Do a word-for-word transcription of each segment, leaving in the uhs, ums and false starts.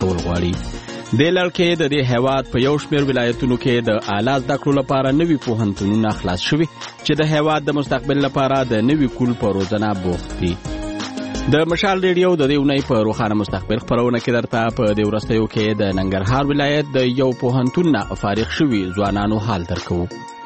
کول غواړي. د لړکې د دې هیواد په یو شمېر ولایتونو کې د اعلی زده کړو لپاره نوي پوهنتونونه خلاص شوي چې د هیواد د مستقبل لپاره د نوي کول په روزنه بوخت دي. د مشال ریډیو د دې اونۍ په روښانه مستقبل خپرونه کې درته په دې وروستیو کې د ننګرهار ولایت د یو پوهنتون نه فارغ شوي ځوانانو حال درکوو.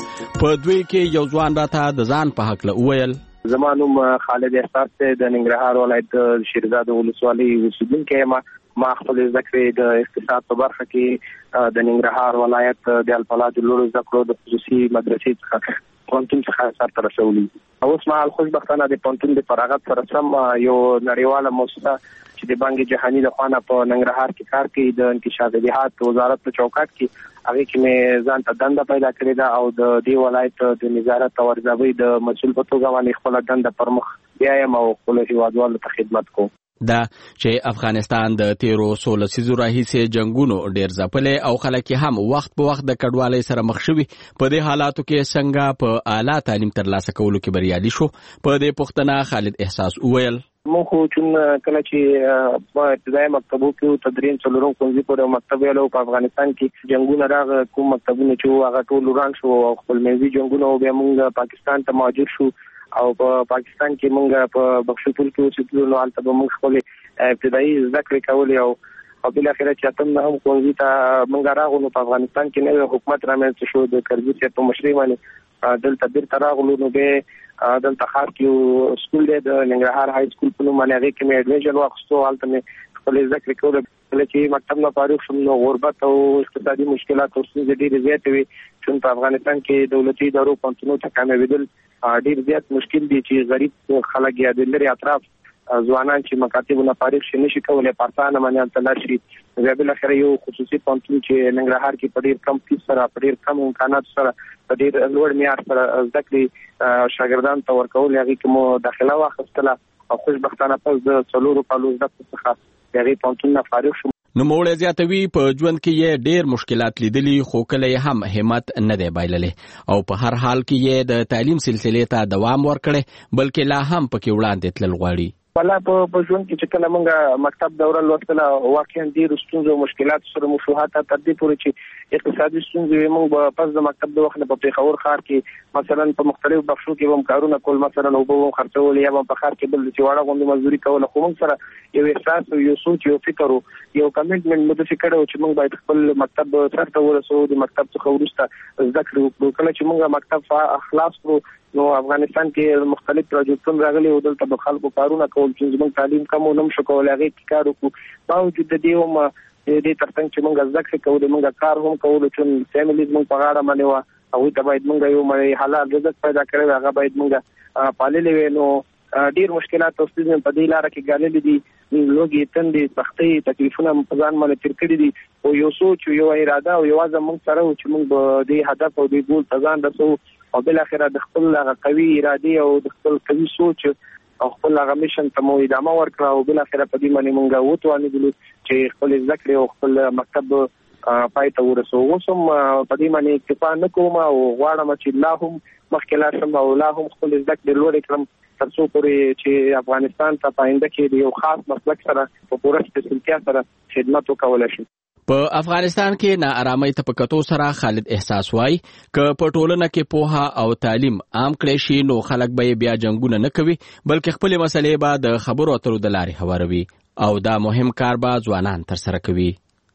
په دوی کې یو ځوان راته د ځان په هکله وویل. زما نوم خالد احساس دی، د ننګرهار ولایت د شیرزاد ولسوالۍ اوسېدونکی یم. ما خپل زده کړې د اقتصاد په برخه کې د ننګرهار ولایت د الفلاح د لوړو زده کړو د خصوصي مدرسې څخه پوهنتون څخه سرته رسولي. اوس مهال خوشبختانه د پوهنتون د فراغت سره سم یو نړیواله موسسه چې د بانک جهاني د خوا نه په ننګرهار کې کار کوي د انکشاف الهات وزارت په چوکاټ کې هغه کې مې ځان ته دنده پیدا کړې ده او د دې ولایت د نظارت او ارزیابۍ د مسؤل په توګه باندې خپل دنده پر مخ بیایم او خپل هیوادوالو ته خدمت کوم. دا چې افغانستان د تیرو سوله لسیزو راهیسې جنگونو ډیر ځپلې او خلک هم وخت په وخت د کډوالۍ سره مخ شوي، په دې حالاتو کې څنګه په اعلی تعلیم ترلاسه کولو کې بریالي شو، په دې پوښتنه خالد احساس وویل. مونږ خو چې کله چې په ابتدایي مکتبو کې تدریس څلورم ښوونځي پورې مکتب ویلو په افغانستان کې جنگونه راغله، کوم مکتبونه چې هغه ټول وران شو او خپلمنځي جنگونه بیا مونږ پاکستان ته مهاجر شو او په پاکستان کې مونږ په بخشپور کې اوسېدلو نو هلته به مونږ خپل ابتدایي زده کړې کولې او او بالاخره چې اتم نهم ښوونځي ته مونږ راغلو. په افغانستان کې نوی حکومت رامنځته شو د کرزي صاحب په مشرۍ باندې دلته بیرته راغلو. نو بیا دلته ښار کې یو سکول دی د ننګرهار های سکول په نوم باندې، هغې کې مې اډمیشن واخیستو. هلته مې خپل زده کړې کوله. کله چې مکتب نه فارغ شوم نو غربت او اقتصادي مشکلات او ستونزې ډېرې زیاتې وې چې په افغانستان کې دولتي ادارو پوهنتونونو ته کامیابېدل ډېر زیات مشکل دي چې غریب خلک یا د لرې اطراف ځوانان چې مکاتبو نه فارغ شي نشي کولی په اسانه باندې هلته لاړ شي. بیا بالاخره یو خصوصي پوهنتون چې ننګرهار کې په ډېر کم فیس سره په ډېر کم امکاناتو سره په ډېر لوړ معیار سره زده کړې شاګردانو ته ورکول، هغې کې مو داخله واخیستله او خوشبختانه پس د څلورو کالو زده کړو څخه د هغې پوهنتون نه فارغ شوم. نوموړی زیاتوي په ژوند کې یې ډېر مشکلات لیدلي خو کله یې هم همت نه دی بایللی او په هر حال کې یې د تعلیم سلسلې ته دوام ورکړی، بلکې لا هم پکې وړاندې تلل غواړي. ولا په ژوند کې چې کله موږ مکتب دوره لوستله واقعا ډېرو ستونزو او مشکلاتو سره مو شو، حتی تر دې پورې چې اقتصادي ستونزې موږ به پس د مکتب د وخت نه په پېښور ښار کې مثلا په مختلفو بخشو کې به هم کارونه کول، مثلا اوبه به هم خرڅول یا به په ښار کې بل چې واړه غوندې مزدوري کوله. خو موږ سره یو احساس او یو سوچ یو فکر او یو کمیټمنټ مو داسې کړی و چې موږ باید خپل مکتب سرته ورسوو، د مکتب څخه وروسته زده کړې وکړو. کله چې موږ مکتب خلاص کړو نو افغانستان کې مختلف پروجیکټونه راغلي او دلته به خلکو کارونه کول چې زموږ تعلیم کم و نه شو کولی، هغې کې کار وکړو. باوجود د دې هم دې تر څنګ چې موږ زده کړې کولې موږ کار هم کولو چې فیملي زموږ په غاړه باندې وه، هغوی ته باید موږ یو حلال رزق پیدا کړی وی، هغه باید موږ پاللی وی. نو ډېر مشکلات او ستونزې په دې لاره کې ګاللې دي، لوږې تندې سختۍ تکلیفونه په ځان باندې تېر کړي دي. او یو سوچ یو اراده او یو عزم موږ سره و چې موږ به دې هدف او دې ګول ته ځان رسوو او بالاخره د خپل هغه قوي ارادې او د خپل قوي سوچ او خپل هغه میشن ته مو ادامه ورکړه او بالاخره په دې باندې موږ وتوانېدلو چې خپل زده کړې او خپل مکتب پای ته ورسوو. اوس هم په دې باندې اکتفا نه کوم او غواړم چې لا هم مخکې لاړ شم او لا هم خپل زده کړې لوړې کړم تر څو پورې چې افغانستان ته په آینده کې د یو خاص مسلک سره په پوره سپېڅلتیا سره خدمت وکولی شي. په افغانستان کې ناارامۍ ته په کتو سره خالد احساس وایي که په ټولنه کې پوهه او تعلیم عام کړی شي نو خلک به بیا جنګونه نه کوي، بلکې خپلې مسلې به د خبرو اترو د لارې هواروي او دا مهم کار به ځوانان ترسره کوي.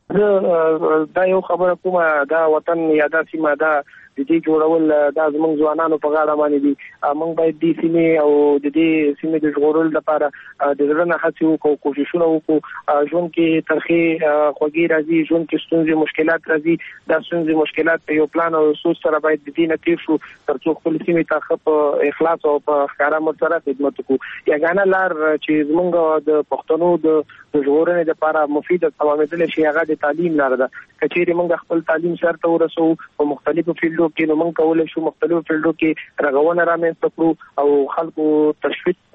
دا یو خبره کومه، دا وطن یا دا سیمه دا د دې جوړول دا زموږ ځوانانو په غاړه باندې دي. موږ باید دې سیمې او د دې سیمې د ژغورلو لپاره د زړه نه هڅې وکړو، کوششونه وکړو. ژوند کې ترخې خوږې راځي، ژوند کې ستونزې مشکلات راځي. دا ستونزې مشکلات په یو پلان او سوچ سره باید د دې نه تېر شو تر څو خپل سیمې ته ښه په اخلاص او په ښکاره مت سره خدمت وکړو. یګانه لار چې زموږ د پښتنو د ژغورنې لپاره مفید ثابتېدلی شي هغه د تعلیم لاره ده. که چیرې موږ خپل تعلیم سرته ورسوو په مختلفو فیلډو کې نو موږ کولی شو مختلفو فیلډو کې رغونه رامنځته کړو او خلکو تشویق کړو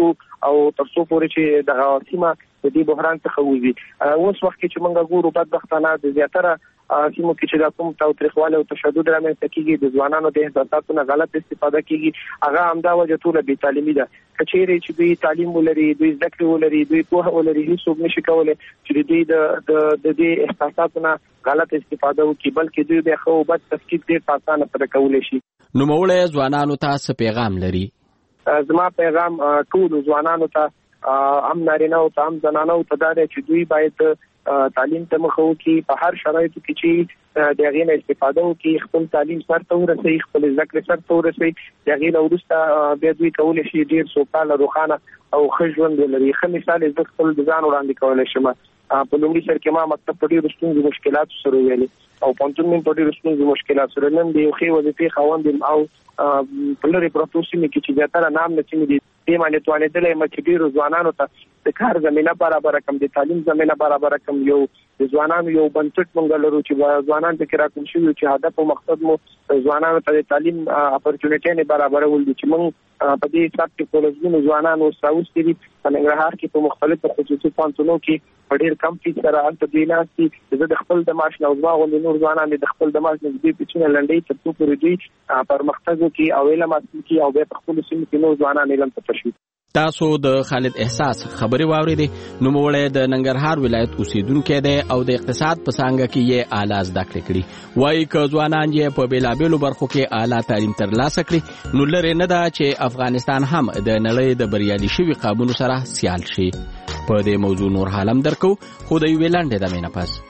او تر څو پورې چې د سیمه د دې بحران څخه وځي. اوس وخت کې چې موږ ګورو بدبختانه د زیاتره سیمو کې چې د کوم تاوتریخواله او تشدد رامنځته کیږي د ځوانانو د احساساتو نه غلط استفاده کیږي هغه همدا وجه ټول بې تعلیمي ده. کچېرې چې دوی تعلیم ولري دوی زده کړې ولري دوی پوهه ولري هیڅوک نشي کولای چې دوی د د دې احساساتو نه غلط استفاده وکړي بلکې دوی به خو بد تفکیک ډېر اسانه سره کولای شي. نو موږ ځوانانو ته څه پیغام لري؟ زما پیغام ټول ځوانانو ته هم نارینه او هم زنانه او ته دا دی چې دوی باید تعلیم ته مخه وکړي په هر شرایطو کې چې د هغې نه استفاده وکړي خپل تعلیم سرته ورسوي خپل زده کړې سرته ورسوي د هغې نه وروسته بیا دوی کولی شي ډېر سوکاله روښانه او ښه ژوند ولري. ښه مثال یې زه خپل د ځان وړاندې کولی شم. په لومړي سر کې ما مکتب په ډېرو ستونزو مشکلاتو سره ویلي او پوهنتون مې په ډېرو ستونزو مشکلاتو سره نن د یو ښې وظیفې خاوند یم او په لرې پرتو سیمو کې چې زیاتره نامنه سیمې دي دې باندې توانېدلی یم چې ډېرو ځوانانو ته د کار زمینه برابره کړم د تعلیم زمینه برابره کړم. یو د ځوانانو یو بنسټ موږ لرو چې ځوانان پکې راکوم شوي چې هدف او مقصد مو ځوانانو ته د تعلیم اپورچونټۍ برابرول دي چې موږ په دې حساب کې کولجونو ځوانان اوس راوستي دي په ننګرهار کې په مختلفو خصوصي پوهنتونونو کې په ډېر کم فیس سره هلته دوی ناست دي. زه د خپل د معاش نه او زما غوندې نور ځوانان د خپل د معاش نه دوی پیچونه لنډوي تر څو پورې دوی پرمختګ وکړي او علم حاصل کړي او بیا په خپلو سیمو کې نور ځوانان علم ته تشوي. تاسو د خالد احساس خبري واورېدې. نوموړی د ننګرهار ولایت اوسیدونکی دی او د اقتصاد په څانګه کې یې اعلی زده کړې کړي. وایي که ځوانان یې په بېلابېلو برخو کې اعلی تعلیم ترلاسه کړي نو لرې نه ده چې افغانستان هم د نړۍ د بریالي شوي قامونو سره سیال شي. په دې موضوع نور حالم درکو خو د یوې لنډې دمې نه پس.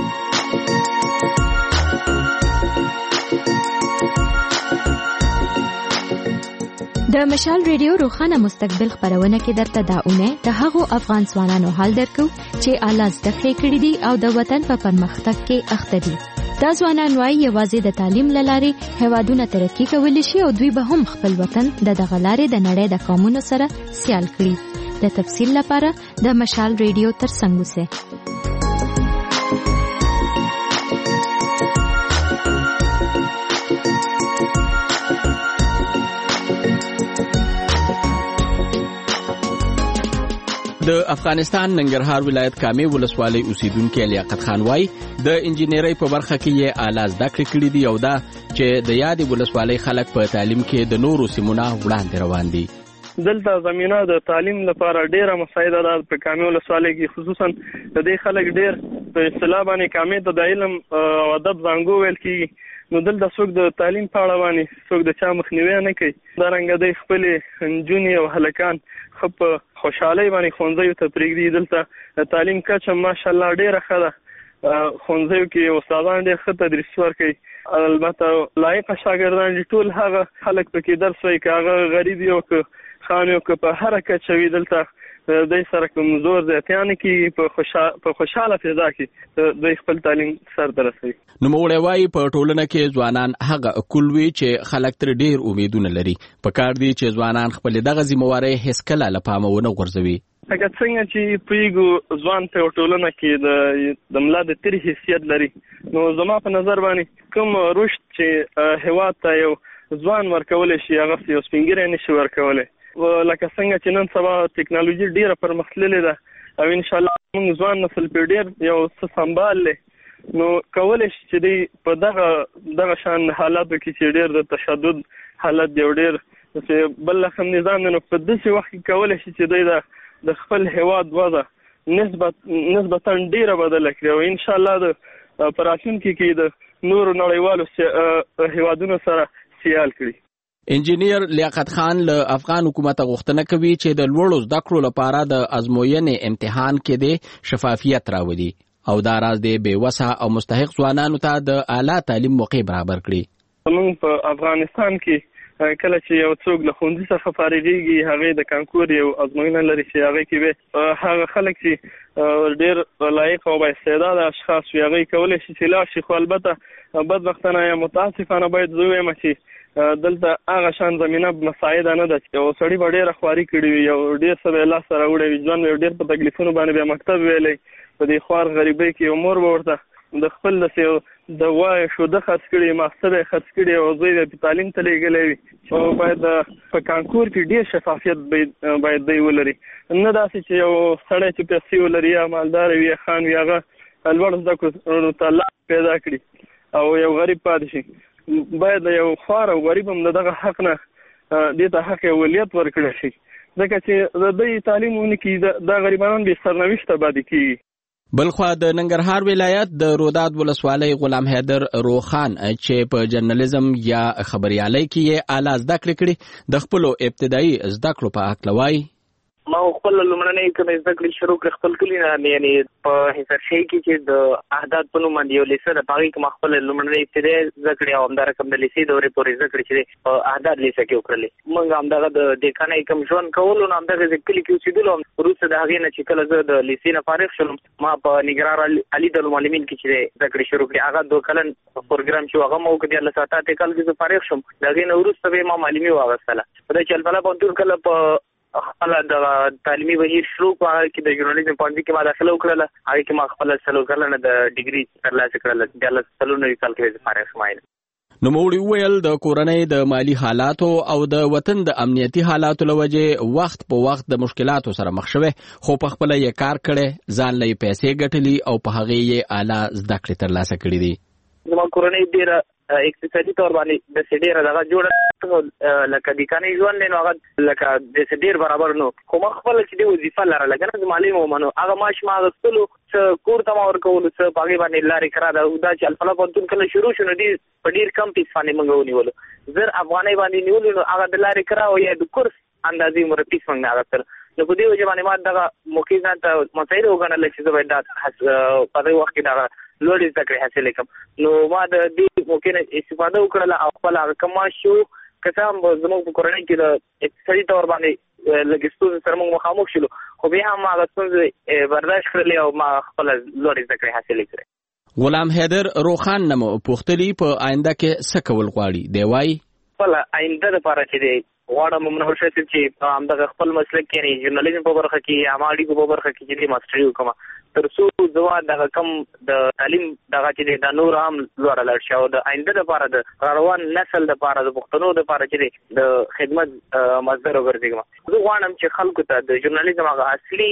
د مشال ریډیو روخانه مستقبل خبرونه کې درته داونه د هغو افغان ځوانانو حال درکو چې اعلی زده کړې کړې دي او د وطن په پرمختګ کې اخته دي. دا ځوانان وايي یوازې د تعلیم لارې هیوادونه ترقی کولی شي او دوی به هم خپل وطن د دغه لارې د نړۍ د قومونو سره سیال کړي. د تفصیل لپاره د مشال ریډیو ترڅنګ اوسئ. د افغانستان ننګرهار ولایت کامې ولسوالۍ اوسیدونکي لیاقت خان وايي د انجینرۍ په برخه کې یې اعلی زده کړې کړې دي او دا چې د یادې ولسوالۍ خلک په تعلیم کې د نورو سیمونه وړاندې روان دي. دلته زمینه د تعلیم لپاره ډیره مساعده ده. په کامې ولسوالۍ کې خصوصا د دې خلک ډیر په اصطلاح باندې کامې ته د علم او ادب زانګو ویل کېږي. نو دلته څوک د تعلیم په اړه باندې څوک د چا مخنیوی نه کوي. دارنګه د خپلې نجونې او هلکان ښه په خوشحالۍ باندې ښوونځیو ته پرېږدي. دلته د تعلیم کچه ماشاءالله ډېره ښه ده. ښوونځیو کې استادان ډېر ښه تدریس ورکوي. البته لایقه شاګردان دي ټول هغه خلک پکې درس وایي که هغه غریب وي او که خان وي او که په هره کچه وي دلته دوی سره کوم زور زیاتیا نه کېږي. په خوشحاله فضا کې دوی خپل تعلیم سرته رسوي. نوموړی وایي په ټولنه کې ځوانان هغه کول وي چې خلک ترې ډېر امیدونه لري. پکار دي چې ځوانان خپلې دغه ذمهوارۍ هېڅکله له پامه ونه غورځوي. لکه څنګه چې پوهېږو ځوان په ټولنه کې د ملا د تېر حیثیت لري. نو زما په نظر باندې کوم رشد چې هېواد ته یو ځوان ورکولی شي هغه یو سپین ږیری نه شي ورکولی. لکه څنګه چې نن سبا ټکنالوژي ډیره پرمختللې ده او ان شاء الله موږ ځوان نسل په ډیر یو څه سنبال لې نو کولای شي چې دی په دغه دغه شان حالاتو کې چې ډیر د تشدد حالت دی ډیر بل رقم نظام نو په داسې وخت کې کولای شي چې دی د خپل هیواد وضع نسبت نسبتا ډیره بدله کړي او ان شاء الله د پراتونکو کې د نورو نړیوالو هیوادونو سره سیال کړي. انجینیر لیاقت خان له افغان حکومت غوښتنه کوي چې د لوړو زده کړو لپاره د ازموینې امتحان کې د شفافیت راوړي او دا راز د بېوسه او مستحق ځوانانو ته د اعلی تعلیم موقع برابر کړي. موږ په افغانستان کې کله چې یو څوک له ښوونځي څخه فارغېږي هغې د کانکور یو ازموینه لري چې هغې کې به هغه خلک چې ډېر لایق او بااستعداده اشخاص وي هغې کولی شي چې لاړ شي. خو البته بدبختانه یا متاسفانه باید زه ووایم چې دلته هغه شان زمینه مساعده نه ده چې یو سړي به ډېره خواري کړې وي یو ډېر څه به یې لاسته راوړی وي ځوان به یو ډېر په تکلیفونو باندې بیا مکتب ویلی په دې خوار غریبۍ کې یو مور به ورته د خپل د وای شو د خاص کړي ماستر خاص کړي او زوی د تعلیم ته لګلې او باید په کانکور کې ډیر شفافیت باید دی ولري نه داسې چې یو سړی چې پیسې ولري یا مالدار وي خان وي هغه لوړ زده کړو ته پیدا کړي او یو غریب پاتې شي باید یو خوار او غریب هم دغه حق نه دې ته حق اولیت ورکړي شي ځکه چې د دې تعلیم ونکړي د غریبانو به سرنوشت باندې کیږي. بلخوا د ننګرهار ولایت د روداد ولسوالۍ غلام حیدر روخان چې په جرنالیزم یا خبريالۍ کې اعلی زده کړې کړې د خپل ابتدایي زده کړو په حق لوي. ما خپل لومړنۍ کوم زده کړې شروع کړې خپل کلی نه یعنی په حساب شي کې چې د احداد په نوم باندې یو لیسه د پاغي کوم خپل لومړنۍ ابتدایي زده کړې او همدار کوم د لیسې دورې پورې زده کړې چې په احداد لیسه کې وکړلې موږ همدغه د دکانې کوم ژوند کولو نو همدغه د کلی کې اوسېدلو وروسته د هغې نه چې کله زه د لیسې نه فارغ شوم ما په نګران علي د معلمین کې چې زده کړې شروع کړې هغه دوه کلن پروګرام چې هغه مو کې د لساته کال کې فارغ شوم د هغې نه وروسته به ما معلمي واغستله په دې چل بلا په ټول کله په خپل د تعلیمي بهیر شروع کړ چې د ژورنالیزم په اړه کې ما داخله وکړه هغه کې ما خپل سلو کلنه د ډیګري ترلاسه کړل د سلونو کال کې فارغ شوم. نو موږ ویل د کورنۍ د مالی حالاتو او د وطن د امنیتي حالاتو لوجه وخت په وخت د مشکلاتو سره مخ شوه خو په خپل یې کار کړي ځان لې پیسې ګټلي او په هغه یې اعلی زده کړې ترلاسه کړې دي. زموږ کورنۍ ډیره اقتصادي تور باندې د سډیر دغه جوړه لکه د کاني ژوند نه هغه لکه د سډیر برابر نو کوم خپل چې د وظیفه لرله کنه د مالی مومنو هغه ماش ما غستلو څه کور ته اور کول څه باغی باندې لارې کرا دا چې الفلا پونتون کله شروع شونه دي په ډیر کم پیس باندې منغو نیول زر افغاني باندې نیول نو هغه د لارې کرا او یا د کورس اندازې مر پیس منغا غتل نو په دې وجه باندې ما دغه موقع ځان متایره وګڼل چې زه باید په دې وخت کې دا لوړ زده کړې حاصل کړم نو ما د دې موقع نه استفاده وکړه او خپل هغه کما شو کسان زموږ په کورنۍ کې د اقتصادي تور باندې لګستو سره موږ مخامخ شلو خو بیا هم هغه څنګه برداشت کړل او ما خپل لوړ زده کړې حاصل کړې. غلام حیدر روخان نمو پوښتلی په آینده کې څه کول غواړي دی وای خپل آینده لپاره چې دی غواړم منور شم چې همدغه خپل مسلک کې ژورنالیزم په برخه کې عملي په برخه کې چې ماستري وکم ترڅو زما دغه کم د تعلیم دغه چې د نور هم لوړ لړ شو د آینده لپاره د روان نسل لپاره د پښتنو لپاره چې د خدمت مصدر وګرځي. زه غواړم چې خلکو ته د ژورنالیزم هغه اصلي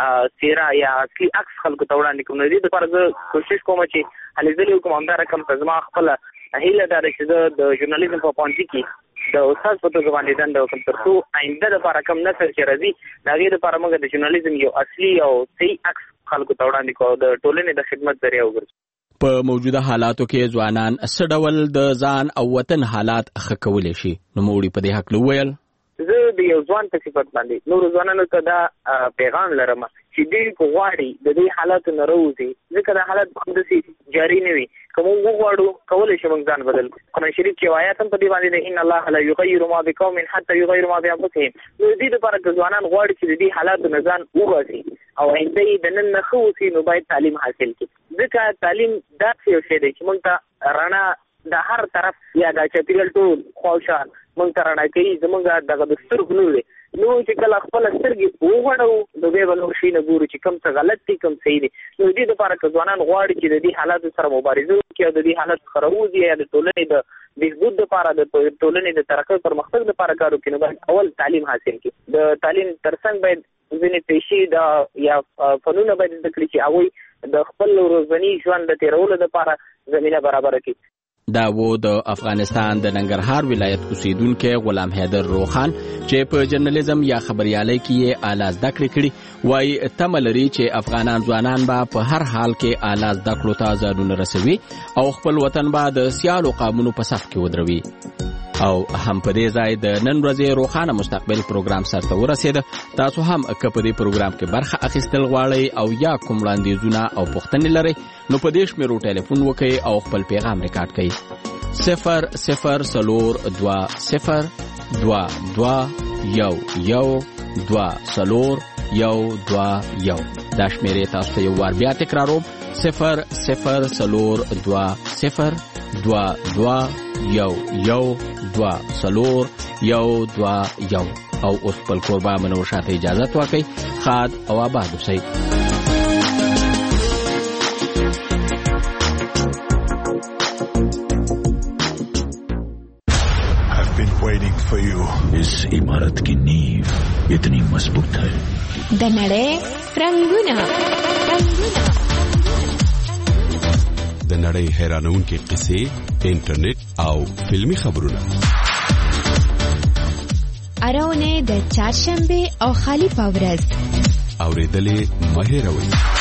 سیرا یا اصلي عکس خلکو ته وړاندې کوم. د دې لپاره زه کوشش کوم چې هلې ځلې کوم همدار کم زما خپل هیله دا چې د ژورنالیزم په پوهنځي کې د استاد په توګه باندې دنده وکړم ترڅو آینده لپاره کم نسل چې راځي د هغې لپاره موږ د ژورنالیزم یو اصلي او صحیح عکس خلکو ته وړاندې کوو د ټولنې د خدمت ذریعه وګرځو. په موجوده حالاتو کې ځوانان څه ډول د ځان او وطن حالات ښه کولی شي نو موږ په دې حق وویل زه د یو ځوان په صفت باندې نور ځوانانو ته دا پیغام لرم چې دوی په غواړي د دې حالاتو نه راوځي ځکه دا حالت همداسې جاري نه وي کوم وغواړو کولای شي موږ ځان بدل کړو. قرآن شریف کې آیات هم په دې باندې ده ان الله لا یغیر ما بقوم حتى یغیروا ما بانفسهم. نو دې لپاره چې ځوانان غواړي چې د دې حالاتو نه ځان وباسي او آینده یې د نن نه ښه اوسي نو باید تعلیم حاصل کړي ځکه تعلیم داسې یو شی دی چې موږ ته رڼا د هر طرف یا د چاپېریال ټول خواوشا موږ ته رڼا کوي زموږ دغه د سترګو نور دی نو چې کله خپل سترګې وغړو نو بیا به نور شي نه ګورو چې کوم څه غلط دي کوم صحیح دي. نو دې لپاره که ځوانان غواړي چې د دې حالاتو سره مبارزه وکړي او د دې حالاتو څخه راوځي یا د ټولنې د بهبود لپاره د ټولنې د ترقۍ پرمختګ لپاره کار وکړي نو باید اول تعلیم حاصل کړي. د تعلیم ترڅنګ باید ځینې پیشې د یا فنونه باید زده کړي چې هغوی د خپل ورځني ژوند د تېرولو لپاره زمینه برابره کړي. دا و د افغانستان د ننګرهار ولایت اوسیدونکو غلام حیدر روخان چې په جرنالیزم یا خبريالۍ کې اعلی زده کړې کړي وایي تمه لري چې افغانان ځوانان به په هر حال کې اعلی زده کړو ته ځانونه رسوي او خپل وطن به د سیالو قامونو په صف کې ودروي. او هم په دې ځای د نن ورځې روخانه مستقبل پروګرام سره ورسېده. تاسو هم که په دې پروګرام کې برخه اخیستل غواړئ او یا کوم وړاندیزونه او پوښتنې لرئ نو په دې شمیرو ټلیفون وکړئ او خپل پیغام ریکارډ کړئ صفر صفر څلور دوه صفر دوه دوه یو یو دوه څلور یو دوه یو. دا شمیرې تاسو ته یو وار بیا تکراروم صفر صفر څلور دوه صفر دوه دوه یو یو دوه څلور یو دوه یو. او اوس خپل کوربه منور شاته اجازه ورکړئ. ښاد او آباد اوسئ. इमारत की नींव इतनी मजबूत है। د نړۍ رنگونه رنگونه د نړۍ حیرانونکې قصې، انټرنیټ او فلمی خبرونه. اراونه د چهارشنبه او خالی پاورز اوریدلې مه هېروئ.